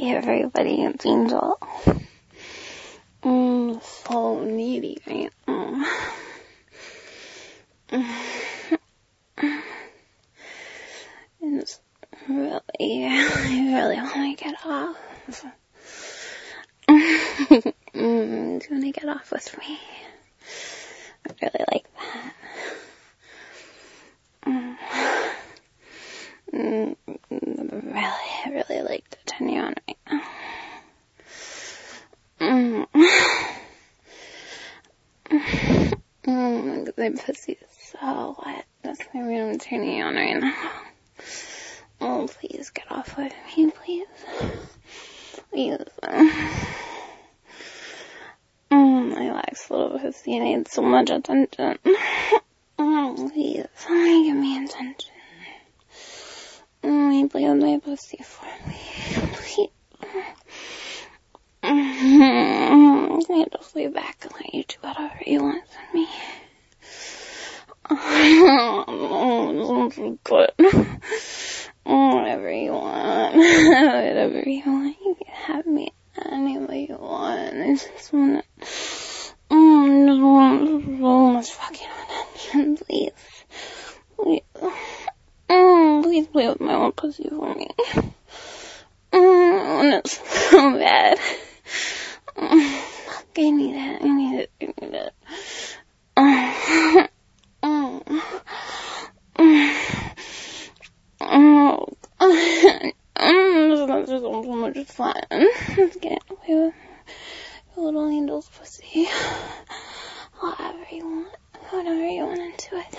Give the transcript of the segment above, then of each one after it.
Hey everybody, it's Angel. So needy right now. It's really, I really want to get off. Do you want to get off with me? I really like that. I really like to turn you on right now. My pussy is so wet. That's why I'm turning you on right now. Oh, please get off with me, please. Please. My last little pussy needs so much attention. Please, give me attention. Play with my pussy for me, please. I just lay back and let you do whatever you want with me. Sounds so good. Whatever you want. Whatever you want. You can have me any way you want. I just want so much fucking attention, please. Please. Please play with my own pussy for me. And it's so bad. Fuck, I need it. This is so much fun. Let's get away with your little angel's pussy. Whatever you want. Whatever you want to do it.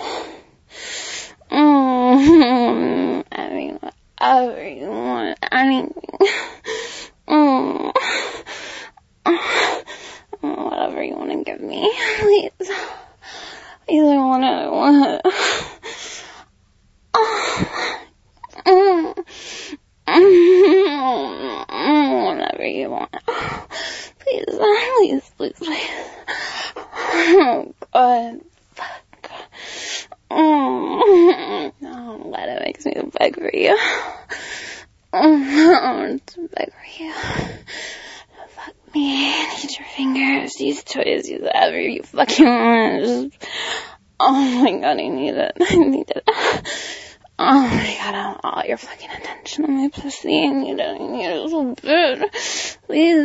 I mean, whatever you want. Anything. Whatever you want to give me. Please. Please, I want it. Whatever you want. Please. Oh, God. Fuck. Oh, God, it makes me beg for you. To beg for you. Fuck me. I need your fingers. Use toys. Use whatever you fucking want. Just, oh my God, I need it. Oh my God, I want all your fucking attention on my pussy. I need it so bad. Please.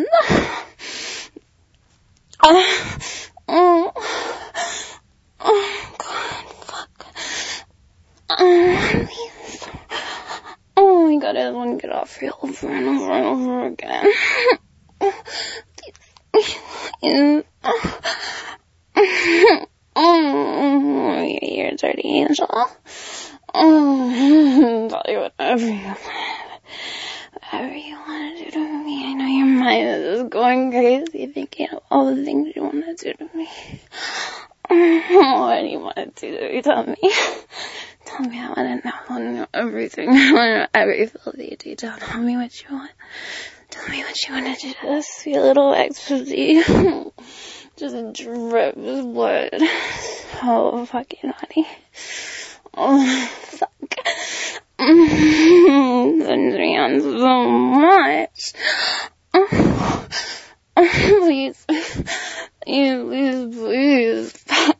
Oh God, fuck. Please. Oh my God, I want to get off you over and over and over again. Please. You're a dirty angel. Tell you whatever you want to do to me. I know your mind is just going crazy thinking of all the things you want to do to me. What do you want to do to me? Tell me. Tell me, I want to know everything. I want to know every filthy detail. Tell me what you want. Tell me what you want to do to this sweet little ecstasy. Just drips blood. So fucking honey. Oh, fuck. Turns me on so much. Please. Fuck.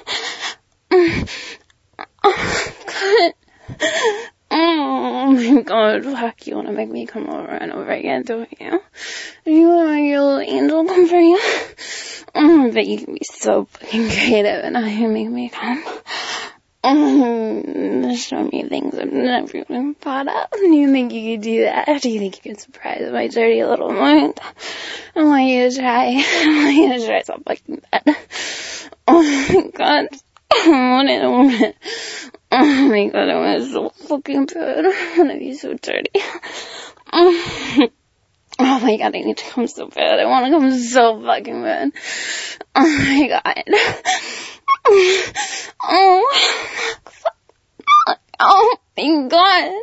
God. Oh my God, fuck. You want to make me come over and over again, don't you? You want to make your little angel come for you? I bet you can be so fucking creative and how you make me come. Show me things I've never even thought of. Do you think you could do that? Do you think you could surprise my dirty little mind? I want you to try so fucking bad. Oh my God. I want it. Oh my God, I want it so fucking bad. I want to be so dirty. Oh my God, I need to come so bad. I want to come so fucking bad. Oh my God. Oh my God.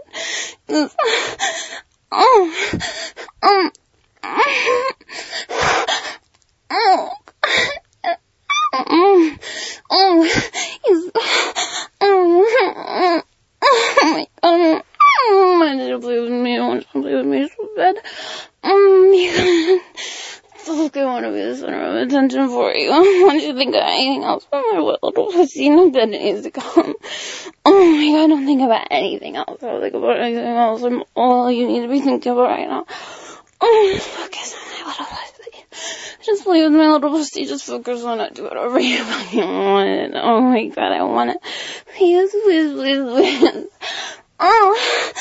Oh my God. want to play with me so bad. You look, I want to be the center of attention for you. I want you to think of anything else but my little pussy and the bed needs to come. Oh my god, don't think about anything else. Don't think about anything else. I'm all you need to be thinking about right now. Just focus on my little pussy. Just play with my little pussy. Just focus on it. Do whatever you fucking want. Oh my god, I want it. Please, please, please, please. Oh.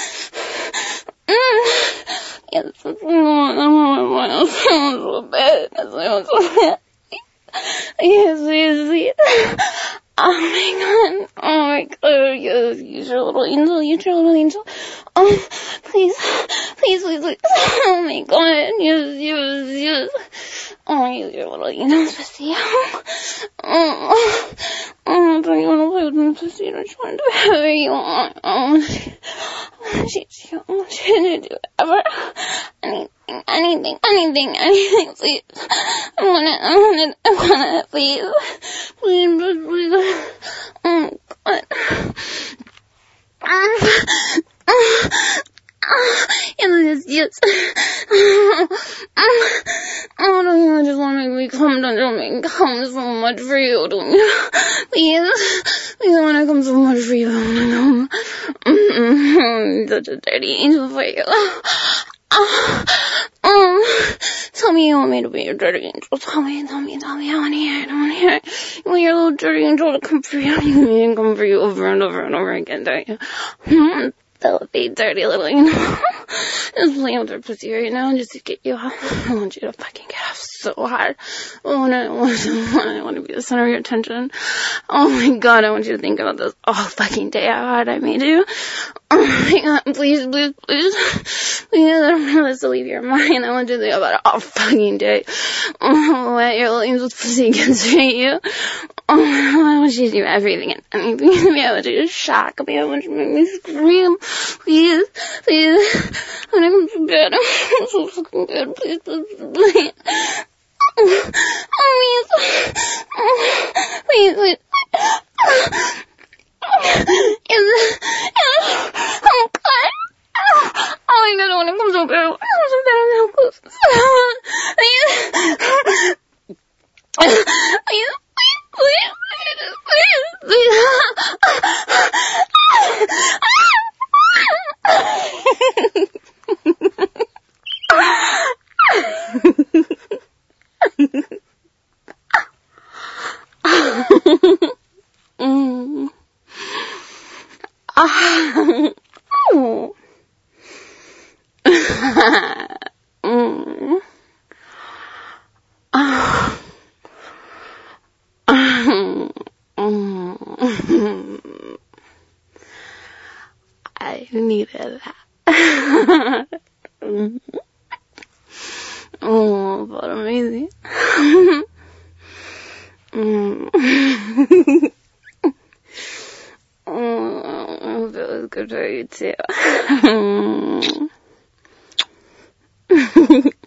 Yes, that's what I want. I want so bad. That's what I want so bad. Yes, please, please. Oh my god. Oh my god. Yes, use your little angel. Use your little angel. Oh, please. Please, please, please. Oh my god. Yes, yes, yes. Oh, use your little angel pussy. Oh, don't you want to play with my pussy? I just want to do whatever you want. I want you to do whatever. Anything, please. I want it, please. Please. Oh, God. Yes. Oh, don't you just want to make me come? Don't you make me come so much for you, don't you? Please, I want to come so much for you. I want to come. Such a dirty angel for you. Tell me you want me to be your dirty angel. Tell me. I want to hear it. You want your little dirty angel to come for you. You need to come for you over and over and over again, don't you? That big dirty little angel. Just playing with her pussy right now just to get you off. I want you to fucking get off so hard. I want to be the center of your attention. Oh my god, I want you to think about this all fucking day, how hard I made you. Oh my god, please. I don't want this to leave your mind. I want you to think about it all fucking day. Oh, what your little angel's pussy can say you. Oh, I want you to do everything and anything. I want you to shock me. I want you to make me scream. Please. I'm gonna come to bed. I'm so fucking good. Please. Please. Oh, God. Oh my god, I want to come so bad. I'm so bad. I'm so close. I needed that. Oh, but amazing. Oh, that was good for you too.